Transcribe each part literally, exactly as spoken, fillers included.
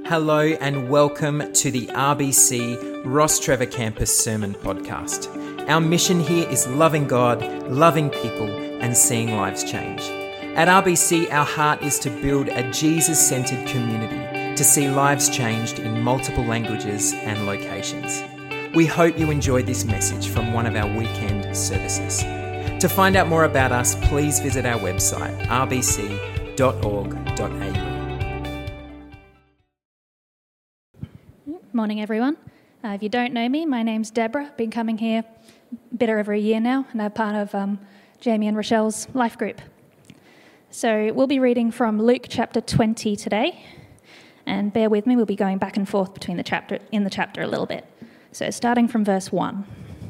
Hello and welcome to the R B C Ross Trevor Campus Sermon Podcast. Our mission here is loving God, loving people, and seeing lives change. At R B C, our heart is to build a Jesus-centered community to see lives changed in multiple languages and locations. We hope you enjoyed this message from one of our weekend services. To find out more about us, please visit our website, r b c dot org dot a u. Morning, everyone. Uh, if you don't know me, my name's Deborah. Been coming here a bit over a year now, and I'm part of um, Jamie and Rochelle's life group. So we'll be reading from Luke chapter twenty today, and bear with me, we'll be going back and forth between the chapter in the chapter a little bit. So starting from verse one.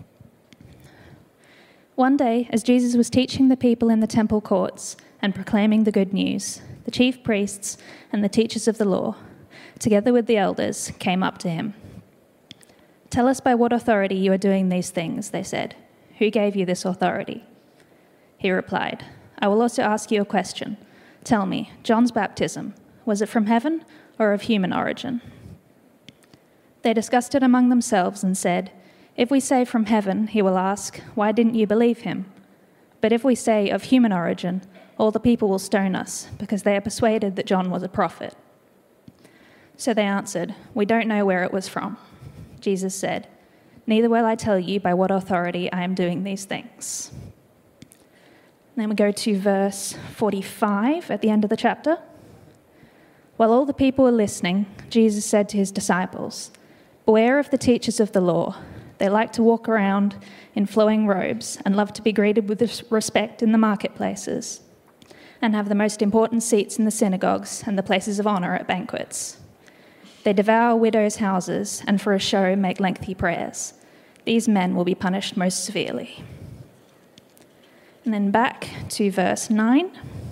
One day, as Jesus was teaching the people in the temple courts and proclaiming the good news, the chief priests and the teachers of the law, together with the elders, came up to him. "Tell us by what authority you are doing these things," they said. "Who gave you this authority?" He replied, "I will also ask you a question. Tell me, John's baptism, was it from heaven or of human origin?" They discussed it among themselves and said, "If we say from heaven, he will ask, 'Why didn't you believe him?' But if we say of human origin, all the people will stone us, because they are persuaded that John was a prophet." So they answered, "We don't know where it was from." Jesus said, "Neither will I tell you by what authority I am doing these things." Then we go to verse forty-five at the end of the chapter. While all the people were listening, Jesus said to his disciples, "Beware of the teachers of the law. They like to walk around in flowing robes and love to be greeted with respect in the marketplaces and have the most important seats in the synagogues and the places of honor at banquets. They devour widows' houses and for a show make lengthy prayers. These men will be punished most severely." And then back to verse nine.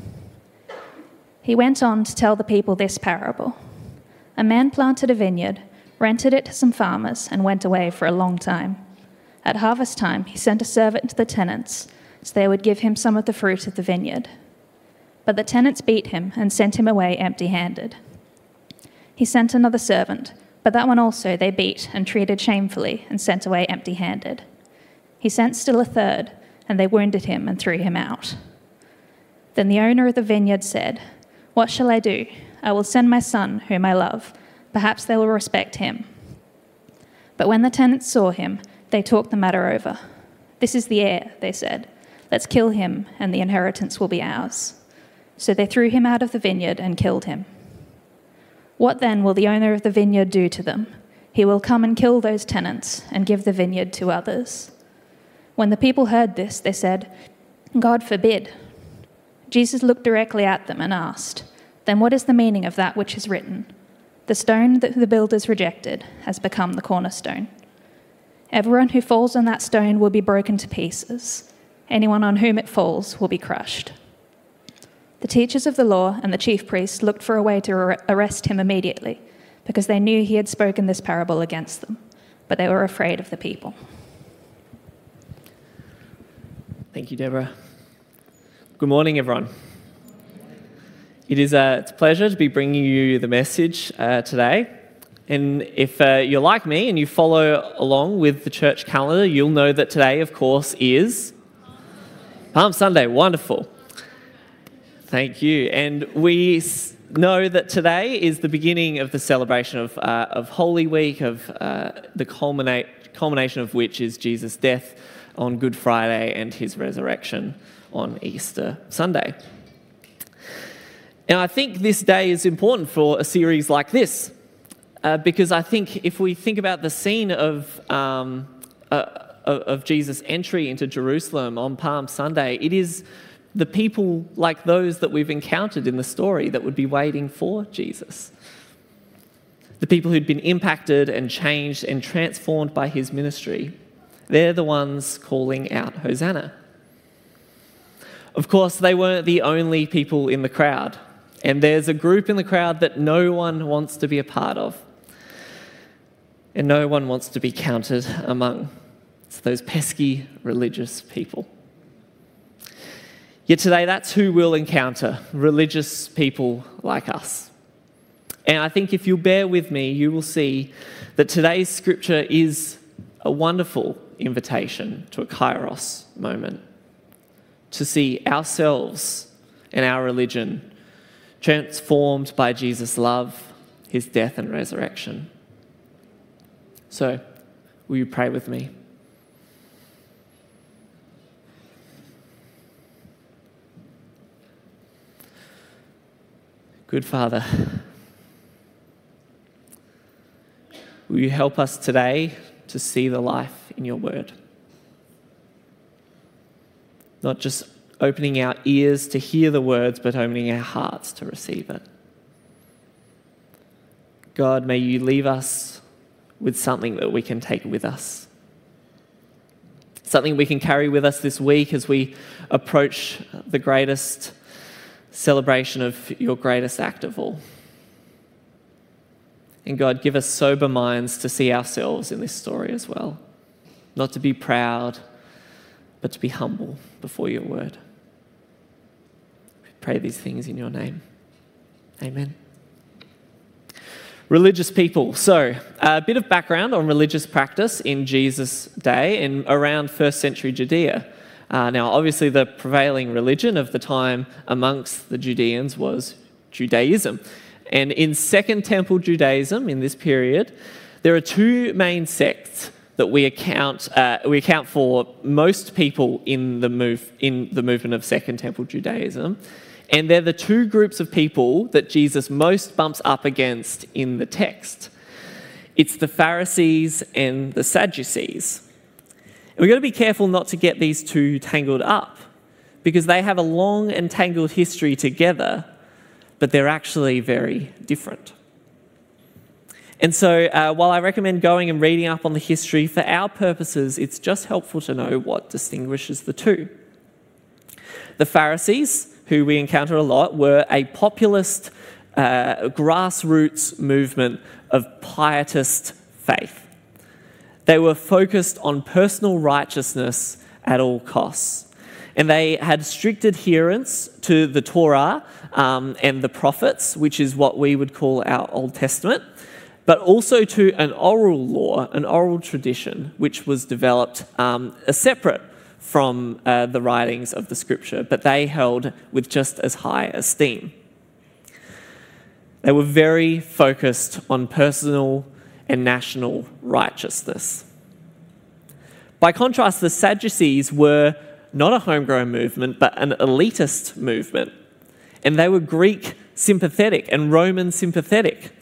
He went on to tell the people this parable. "A man planted a vineyard, rented it to some farmers, and went away for a long time. At harvest time, he sent a servant to the tenants, so they would give him some of the fruit of the vineyard. But the tenants beat him and sent him away empty-handed. He sent another servant, but that one also they beat and treated shamefully and sent away empty-handed. He sent still a third, and they wounded him and threw him out. Then the owner of the vineyard said, 'What shall I do? I will send my son, whom I love. Perhaps they will respect him.' But when the tenants saw him, they talked the matter over. 'This is the heir,' they said. 'Let's kill him, and the inheritance will be ours.' So they threw him out of the vineyard and killed him. What then will the owner of the vineyard do to them? He will come and kill those tenants and give the vineyard to others." When the people heard this, they said, "God forbid." Jesus looked directly at them and asked, "Then what is the meaning of that which is written? The stone that the builders rejected has become the cornerstone. Everyone who falls on that stone will be broken to pieces. Anyone on whom it falls will be crushed." The teachers of the law and the chief priests looked for a way to arrest him immediately, because they knew he had spoken this parable against them, but they were afraid of the people. Thank you, Deborah. Good morning, everyone. It is a, it's a pleasure to be bringing you the message uh, today. And if uh, you're like me and you follow along with the church calendar, you'll know that today, of course, is Palm Sunday. Wonderful. Thank you. And we know that today is the beginning of the celebration of, uh, of Holy Week, of uh, the culminate, culmination of which is Jesus' death on Good Friday and his resurrection on Easter Sunday. And I think this day is important for a series like this, uh, because I think if we think about the scene of, um, uh, of Jesus' entry into Jerusalem on Palm Sunday, it is the people like those that we've encountered in the story that would be waiting for Jesus. The people who'd been impacted and changed and transformed by his ministry. They're the ones calling out, "Hosanna." Of course, they weren't the only people in the crowd. And there's a group in the crowd that no one wants to be a part of. And no one wants to be counted among. It's those pesky religious people. Yet today, that's who we'll encounter, religious people like us. And I think if you'll bear with me, you will see that today's scripture is a wonderful invitation to a kairos moment, to see ourselves and our religion transformed by Jesus' love, his death and resurrection. So, will you pray with me? Good Father, will you help us today to see the life in your word? Not just opening our ears to hear the words, but opening our hearts to receive it. God, may you leave us with something that we can take with us. Something we can carry with us this week as we approach the greatest celebration of your greatest act of all. And God, give us sober minds to see ourselves in this story as well. Not to be proud, but to be humble before your word. We pray these things in your name. Amen. Religious people. So, a bit of background on religious practice in Jesus' day and around first century Judea. Uh, now, obviously, the prevailing religion of the time amongst the Judeans was Judaism. And in Second Temple Judaism, in this period, there are two main sects that we account uh, we account for most people in the move in the movement of Second Temple Judaism, and they're the two groups of people that Jesus most bumps up against in the text. It's the Pharisees and the Sadducees. And we've got to be careful not to get these two tangled up, because they have a long and tangled history together, but they're actually very different. And so uh, while I recommend going and reading up on the history, for our purposes, it's just helpful to know what distinguishes the two. The Pharisees, who we encounter a lot, were a populist, uh, grassroots movement of pietist faith. They were focused on personal righteousness at all costs. And they had strict adherence to the Torah um, and the prophets, which is what we would call our Old Testament, but also to an oral law, an oral tradition, which was developed um, separate from uh, the writings of the scripture, but they held with just as high esteem. They were very focused on personal and national righteousness. By contrast, the Sadducees were not a homegrown movement, but an elitist movement. And they were Greek sympathetic and Roman sympathetic.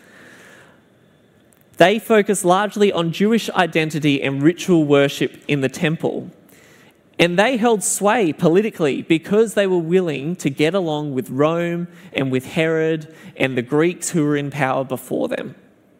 They focused largely on Jewish identity and ritual worship in the temple. And they held sway politically because they were willing to get along with Rome and with Herod and the Greeks who were in power before them.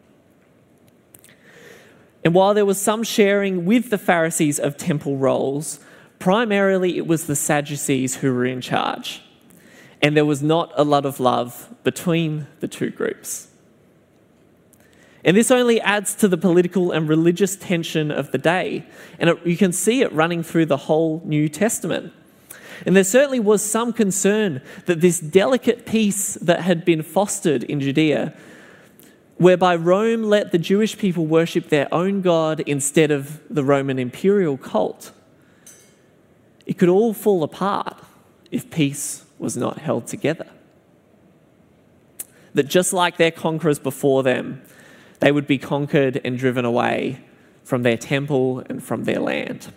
And while there was some sharing with the Pharisees of temple roles, primarily it was the Sadducees who were in charge. And there was not a lot of love between the two groups. And this only adds to the political and religious tension of the day. And it, you can see it running through the whole New Testament. And there certainly was some concern that this delicate peace that had been fostered in Judea, whereby Rome let the Jewish people worship their own God instead of the Roman imperial cult, it could all fall apart if peace was not held together. That just like their conquerors before them, they would be conquered and driven away from their temple and from their land.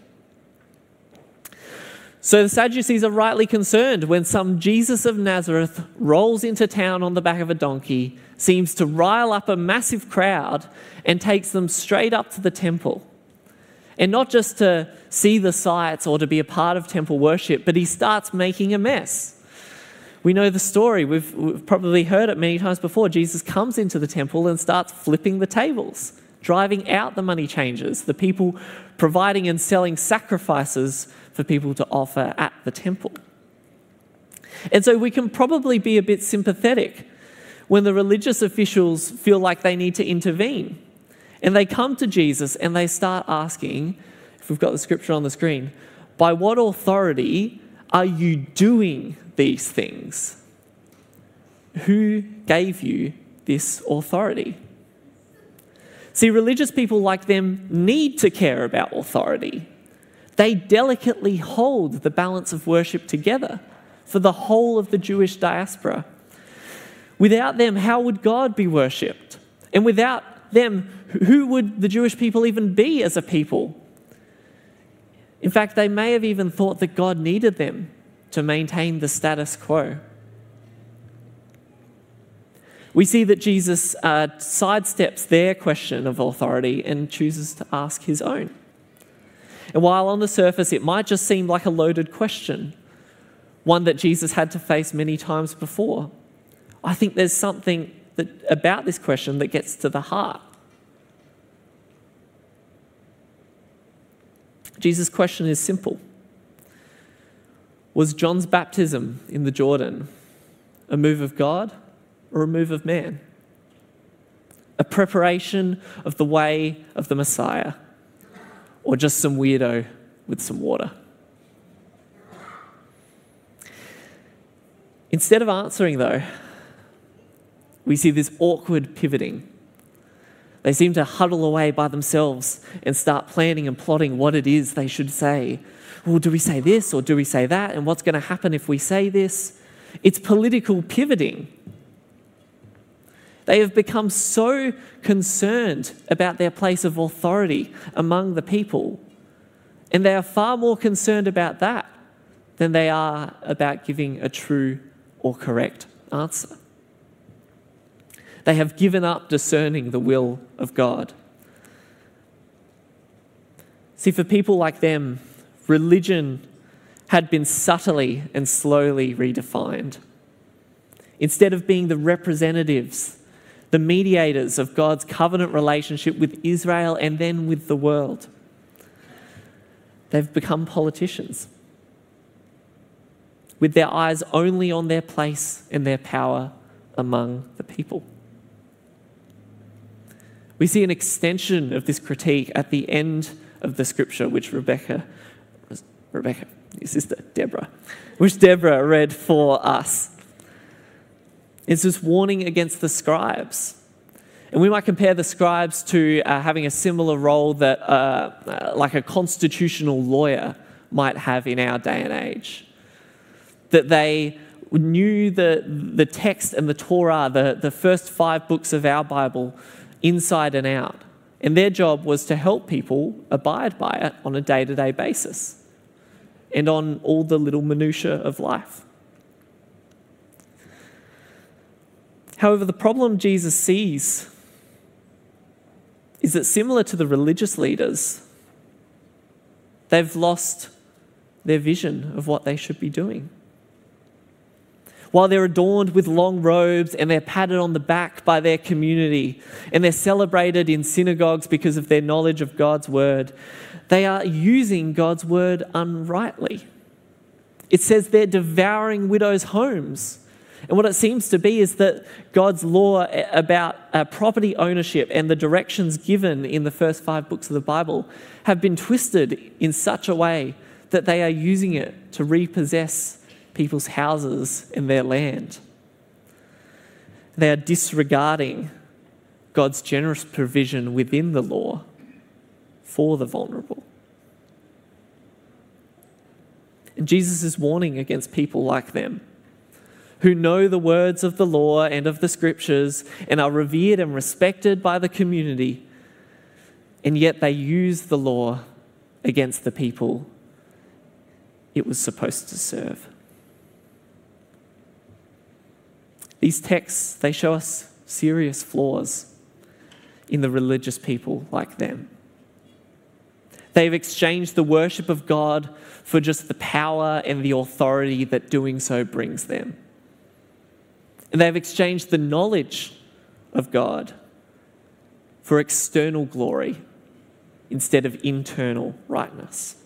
So the Sadducees are rightly concerned when some Jesus of Nazareth rolls into town on the back of a donkey, seems to rile up a massive crowd, and takes them straight up to the temple. And not just to see the sights or to be a part of temple worship, but he starts making a mess. We know the story. We've, we've probably heard it many times before. Jesus comes into the temple and starts flipping the tables, driving out the money changers, the people providing and selling sacrifices for people to offer at the temple. And so we can probably be a bit sympathetic when the religious officials feel like they need to intervene. And they come to Jesus and they start asking, if we've got the scripture on the screen, by what authority are you doing these things? Who gave you this authority. See, religious people like them need to care about authority. They delicately hold the balance of worship together for the whole of the Jewish diaspora. Without them, how would God be worshipped? And without them, who would the Jewish people even be as a people? In fact, they may have even thought that God needed them to maintain the status quo. We see that Jesus uh, sidesteps their question of authority and chooses to ask his own. And while on the surface it might just seem like a loaded question, one that Jesus had to face many times before, I think there's something that, about this question that gets to the heart. Jesus' question is simple. Was John's baptism in the Jordan a move of God or a move of man? A preparation of the way of the Messiah, or just some weirdo with some water? Instead of answering, though, we see this awkward pivoting. They seem to huddle away by themselves and start planning and plotting what it is they should say. Well, do we say this or do we say that? And what's going to happen if we say this? It's political pivoting. They have become so concerned about their place of authority among the people, and they are far more concerned about that than they are about giving a true or correct answer. They have given up discerning the will of God. See, for people like them, religion had been subtly and slowly redefined. Instead of being the representatives, the mediators of God's covenant relationship with Israel and then with the world, they've become politicians, with their eyes only on their place and their power among the people. We see an extension of this critique at the end of the scripture, which Rebecca, Rebecca, your sister, Deborah, which Deborah read for us. It's this warning against the scribes. And we might compare the scribes to uh, having a similar role that uh, uh, like a constitutional lawyer might have in our day and age. That they knew the, the text and the Torah, the, the first five books of our Bible, inside and out. And their job was to help people abide by it on a day-to-day basis and on all the little minutiae of life. However, the problem Jesus sees is that, similar to the religious leaders, they've lost their vision of what they should be doing. While they're adorned with long robes and they're patted on the back by their community and they're celebrated in synagogues because of their knowledge of God's word, they are using God's word unrightly. It says they're devouring widows' homes. And what it seems to be is that God's law about uh, property ownership and the directions given in the first five books of the Bible have been twisted in such a way that they are using it to repossess people's houses and their land. They are disregarding God's generous provision within the law for the vulnerable. And Jesus is warning against people like them, who know the words of the law and of the scriptures and are revered and respected by the community, and yet they use the law against the people it was supposed to serve. These texts, they show us serious flaws in the religious people like them. They've exchanged the worship of God for just the power and the authority that doing so brings them. And they've exchanged the knowledge of God for external glory instead of internal rightness.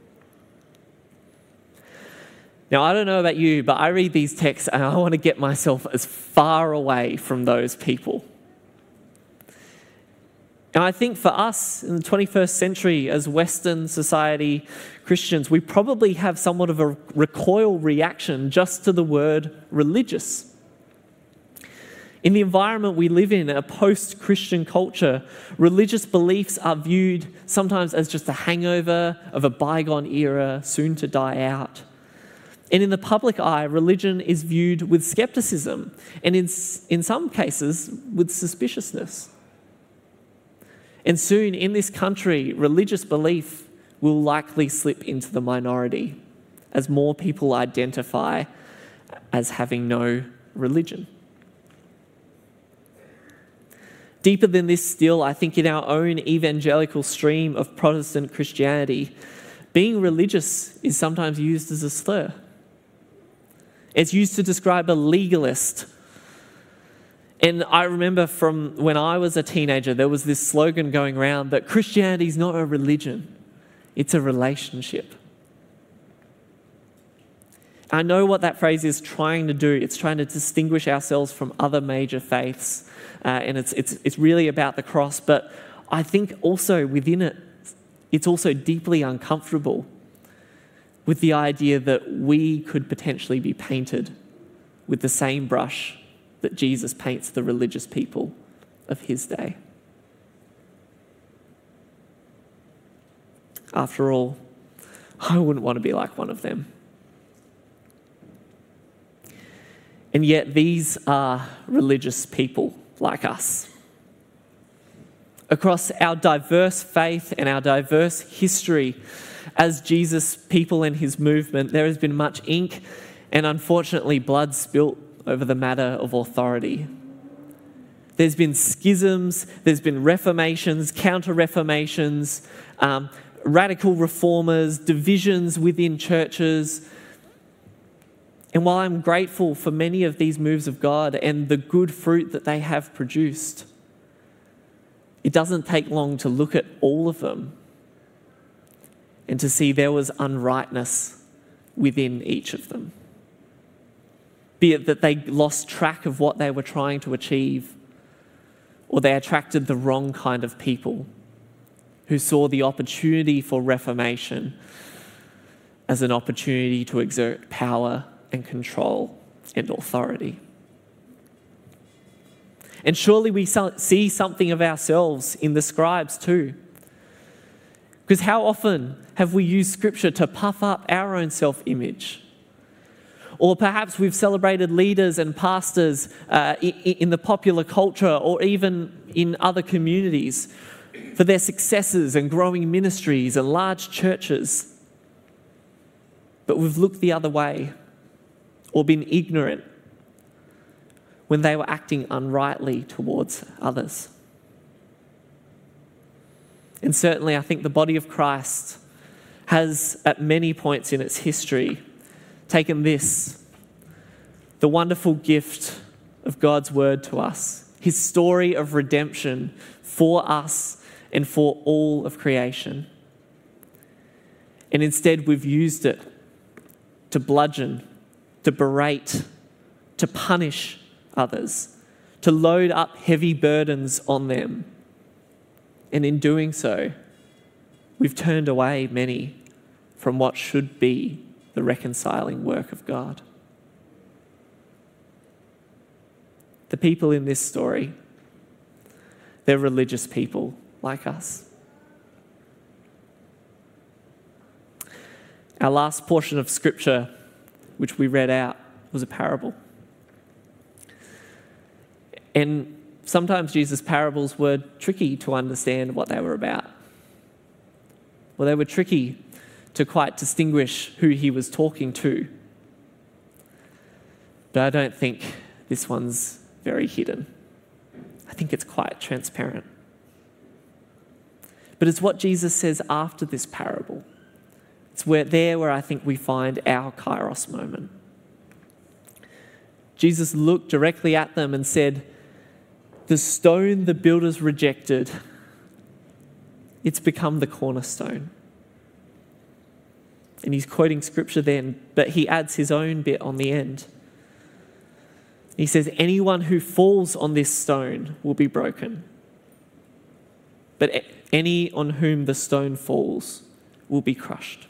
Now, I don't know about you, but I read these texts and I want to get myself as far away from those people. And I think for us in the twenty-first century as Western society Christians, we probably have somewhat of a recoil reaction just to the word religious. In the environment we live in, a post-Christian culture, religious beliefs are viewed sometimes as just a hangover of a bygone era, soon to die out. And in the public eye, religion is viewed with skepticism and in, in some cases with suspiciousness. And soon in this country, religious belief will likely slip into the minority as more people identify as having no religion. Deeper than this still, I think in our own evangelical stream of Protestant Christianity, being religious is sometimes used as a slur. It's used to describe a legalist. And I remember from when I was a teenager, there was this slogan going around that Christianity is not a religion, it's a relationship. I know what that phrase is trying to do. It's trying to distinguish ourselves from other major faiths. Uh, and it's, it's, it's really about the cross. But I think also within it, it's also deeply uncomfortable with the idea that we could potentially be painted with the same brush that Jesus paints the religious people of his day. After all, I wouldn't want to be like one of them. And yet these are religious people like us. Across our diverse faith and our diverse history as Jesus' people and his movement, there has been much ink and unfortunately blood spilt over the matter of authority. There's been schisms, there's been reformations, counter-reformations, um, radical reformers, divisions within churches. And while I'm grateful for many of these moves of God and the good fruit that they have produced, it doesn't take long to look at all of them and to see there was unrightness within each of them. Be it that they lost track of what they were trying to achieve, or they attracted the wrong kind of people who saw the opportunity for reformation as an opportunity to exert power and control and authority. And surely we see something of ourselves in the scribes too. Because how often have we used Scripture to puff up our own self-image? Or perhaps we've celebrated leaders and pastors uh, in the popular culture or even in other communities for their successes and growing ministries and large churches. But we've looked the other way or been ignorant when they were acting unrightly towards others. And certainly I think the body of Christ has, at many points in its history, taken this, the wonderful gift of God's word to us, his story of redemption for us and for all of creation. And instead we've used it to bludgeon, to berate, to punish others, to load up heavy burdens on them. And in doing so, we've turned away many from what should be the reconciling work of God. The people in this story, they're religious people like us. Our last portion of Scripture, which we read out, was a parable. And sometimes Jesus' parables were tricky to understand what they were about. Well, they were tricky to quite distinguish who he was talking to. But I don't think this one's very hidden. I think it's quite transparent. But it's what Jesus says after this parable. It's where there where I think we find our Kairos moment. Jesus looked directly at them and said, "The stone the builders rejected, it's become the cornerstone." And he's quoting scripture then, but he adds his own bit on the end. He says, "Anyone who falls on this stone will be broken, but any on whom the stone falls will be crushed."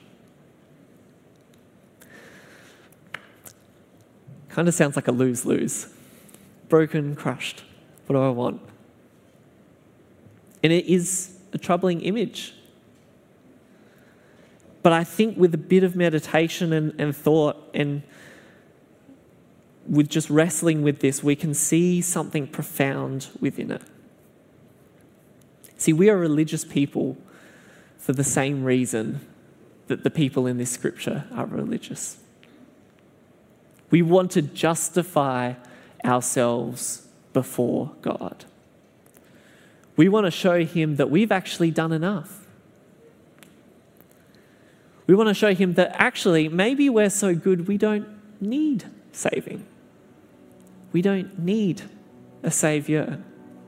Kind of sounds like a lose-lose. broken, crushed. What do I want? And it is a troubling image. But I think with a bit of meditation and, and thought and with just wrestling with this, we can see something profound within it. See, we are religious people for the same reason that the people in this scripture are religious. We want to justify ourselves before God. We want to show him that we've actually done enough. We want to show him that actually maybe we're so good we don't need saving. We don't need a saviour.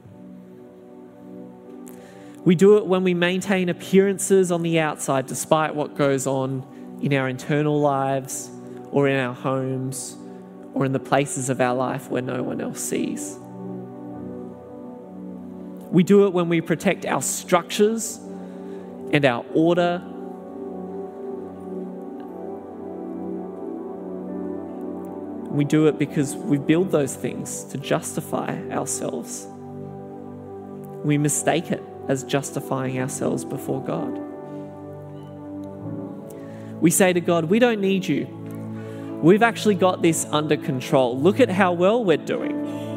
We do it when we maintain appearances on the outside despite what goes on in our internal lives or in our homes or in the places of our life where no one else sees. We do it when we protect our structures and our order. We do it because we build those things to justify ourselves. We mistake it as justifying ourselves before God. We say to God, we don't need you. We've actually got this under control. Look at how well we're doing.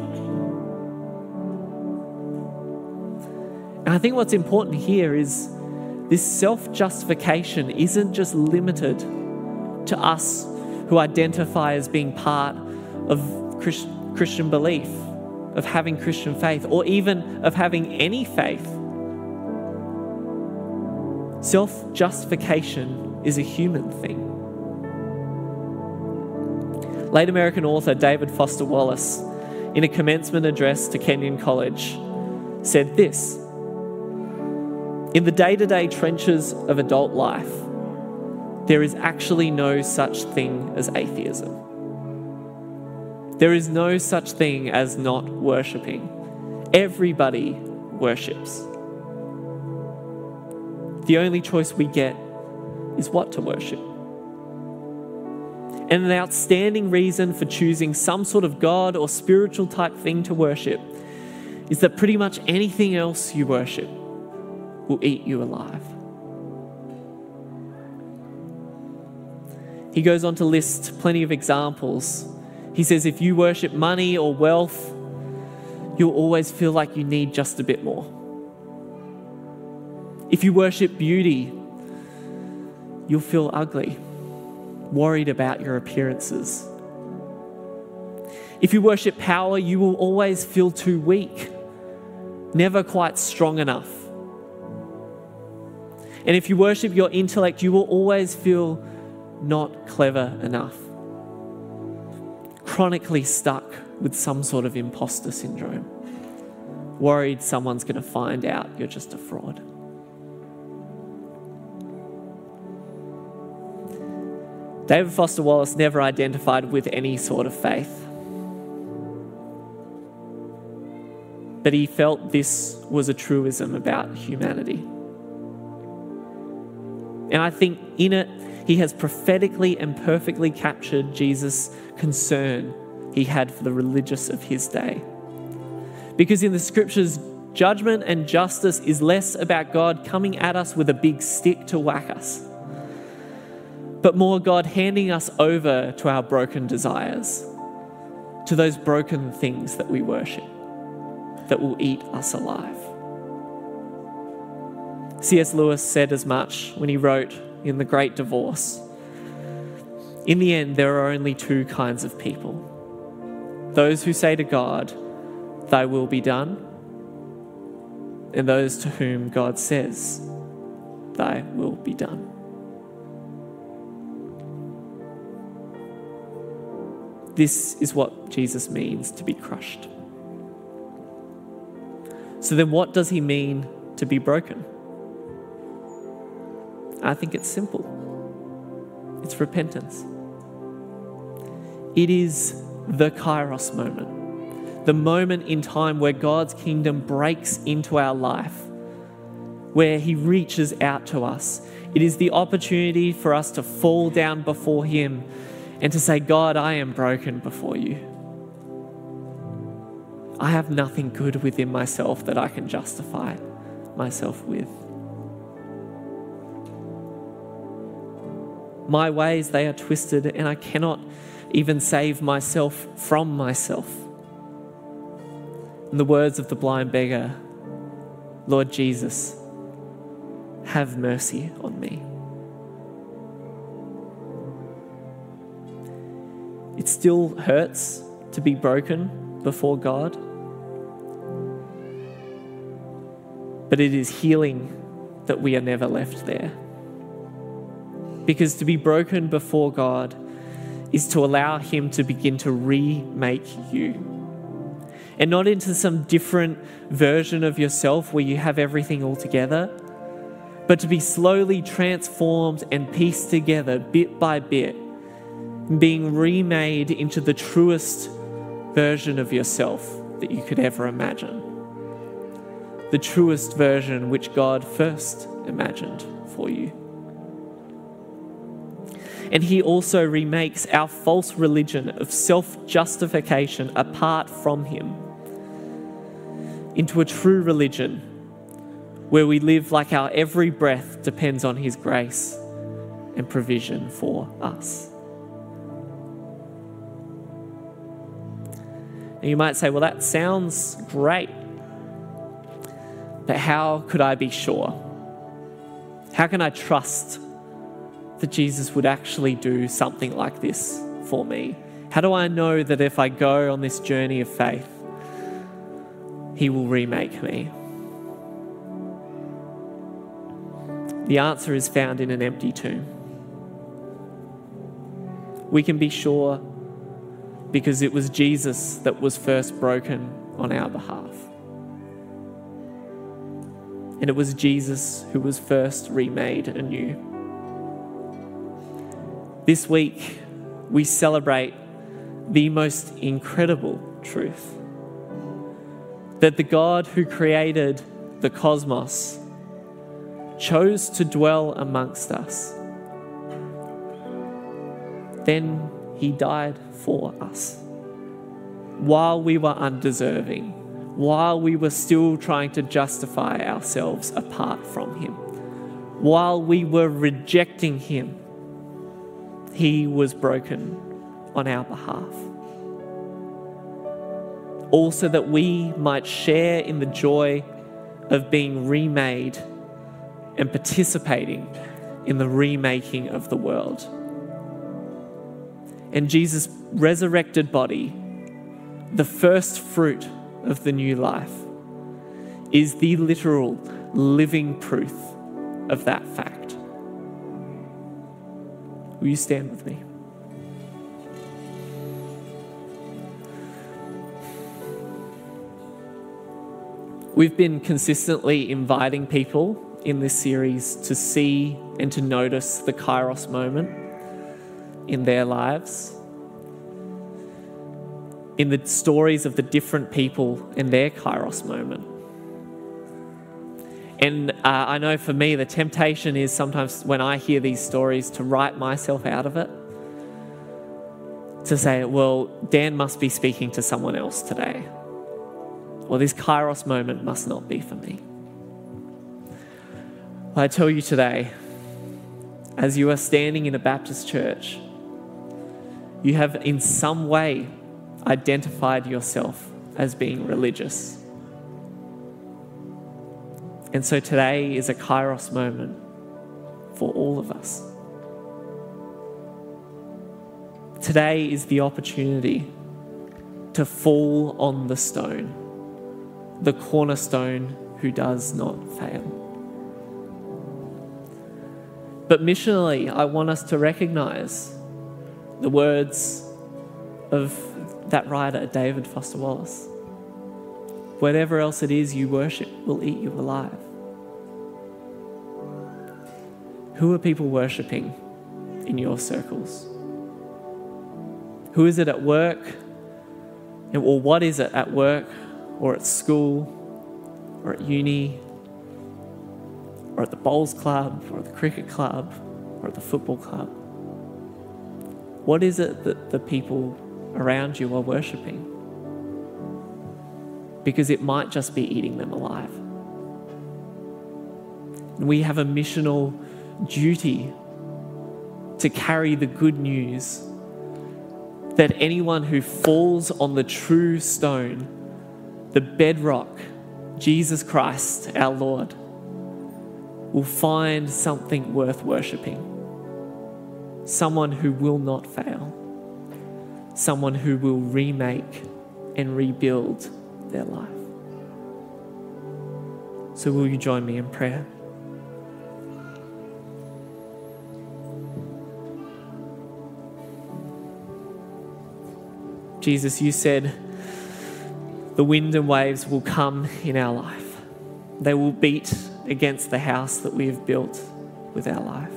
And I think what's important here is this self-justification isn't just limited to us who identify as being part of Christ- Christian belief, of having Christian faith, or even of having any faith. Self-justification is a human thing. Late American author David Foster Wallace, in a commencement address to Kenyon College, said this: "In the day-to-day trenches of adult life, there is actually no such thing as atheism. There is no such thing as not worshipping. Everybody worships. The only choice we get is what to worship. And an outstanding reason for choosing some sort of God or spiritual type thing to worship is that pretty much anything else you worship will eat you alive." He goes on to list plenty of examples. He says, if you worship money or wealth, you'll always feel like you need just a bit more. If you worship beauty, you'll feel ugly, worried about your appearances. If you worship power, you will always feel too weak, never quite strong enough. And if you worship your intellect, you will always feel not clever enough, chronically stuck with some sort of imposter syndrome, worried someone's going to find out you're just a fraud. David Foster Wallace never identified with any sort of faith, but he felt this was a truism about humanity. And I think in it, he has prophetically and perfectly captured Jesus' concern he had for the religious of his day. Because in the scriptures, judgment and justice is less about God coming at us with a big stick to whack us, but more God handing us over to our broken desires, to those broken things that we worship, that will eat us alive. C S Lewis said as much when he wrote in The Great Divorce, "In the end, there are only two kinds of people. Those who say to God, 'Thy will be done,' and those to whom God says, 'Thy will be done.'" This is what Jesus means to be crushed. So then what does he mean to be broken? I think it's simple. It's repentance. It is the Kairos moment, the moment in time where God's kingdom breaks into our life, where he reaches out to us. It is the opportunity for us to fall down before him and to say, "God, I am broken before you. I have nothing good within myself that I can justify myself with. My ways, they are twisted, and I cannot even save myself from myself. In the words of the blind beggar, Lord Jesus, have mercy on me. It still hurts to be broken before God, but it is healing that we are never left there. Because to be broken before God is to allow Him to begin to remake you. And not into some different version of yourself where you have everything all together, but to be slowly transformed and pieced together bit by bit, being remade into the truest version of yourself that you could ever imagine. The truest version which God first imagined for you. And He also remakes our false religion of self-justification apart from Him into a true religion where we live like our every breath depends on His grace and provision for us. And you might say, well, that sounds great, but how could I be sure? How can I trust that Jesus would actually do something like this for me? How do I know that if I go on this journey of faith, He will remake me? The answer is found in an empty tomb. We can be sure because it was Jesus that was first broken on our behalf. And it was Jesus who was first remade anew. This week, we celebrate the most incredible truth that the God who created the cosmos chose to dwell amongst us. Then He died for us while we were undeserving, while we were still trying to justify ourselves apart from Him, while we were rejecting Him. He was broken on our behalf. Also that we might share in the joy of being remade and participating in the remaking of the world. And Jesus' resurrected body, the first fruit of the new life, is the literal living proof of that fact. Will you stand with me? We've been consistently inviting people in this series to see and to notice the Kairos moment in their lives, in the stories of the different people in their Kairos moment. And uh, I know for me, the temptation is sometimes when I hear these stories to write myself out of it, to say, well, Dan must be speaking to someone else today, or this Kairos moment must not be for me. Well, I tell you today, as you are standing in a Baptist church, you have in some way identified yourself as being religious. And so today is a Kairos moment for all of us. Today is the opportunity to fall on the stone, the cornerstone who does not fail. But missionally, I want us to recognize the words of that writer, David Foster Wallace. Whatever else it is you worship will eat you alive. Who are people worshipping in your circles? Who is it at work? Or what is it at work or at school or at uni or at the bowls club or at the cricket club or at the football club? What is it that the people around you are worshipping? because it might just be eating them alive. We have a missional duty to carry the good news that anyone who falls on the true stone, the bedrock, Jesus Christ, our Lord, will find something worth worshipping. Someone who will not fail. Someone who will remake and rebuild their life. So will you join me in prayer? Jesus, you said the wind and waves will come in our life. They will beat against the house that we have built with our life.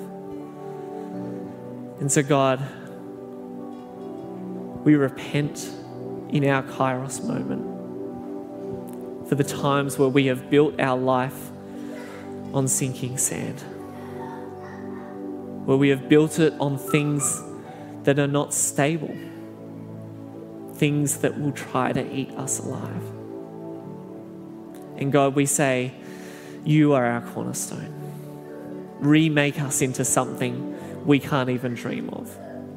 And so, God, we repent in our Kairos moment for the times where we have built our life on sinking sand, where we have built it on things that are not stable, things that will try to eat us alive. And God, we say, you are our cornerstone. Remake us into something we can't even dream of.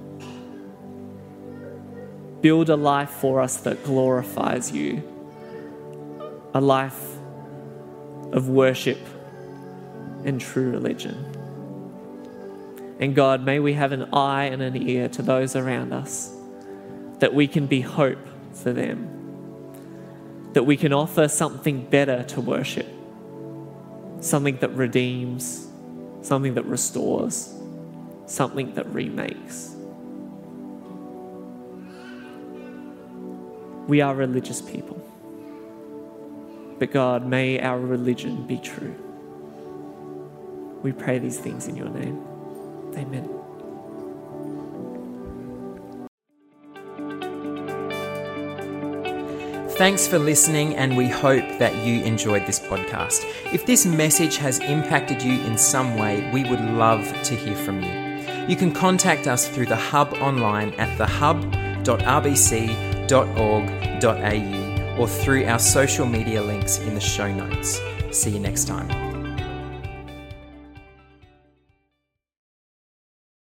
Build a life for us that glorifies you. A life of worship and true religion. And God, may we have an eye and an ear to those around us, that we can be hope for them, that we can offer something better to worship, something that redeems, something that restores, something that remakes. We are religious people, but God, may our religion be true. We pray these things in your name. Amen. Thanks for listening, and we hope that you enjoyed this podcast. If this message has impacted you in some way, we would love to hear from you. You can contact us through the Hub online at the hub dot r b c dot org dot a u or through our social media links in the show notes. See you next time.